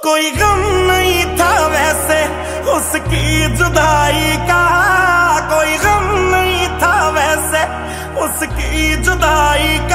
कोई गम नहीं था वैसे उसकी जुदाई का, कोई गम नहीं था वैसे उसकी जुदाई का।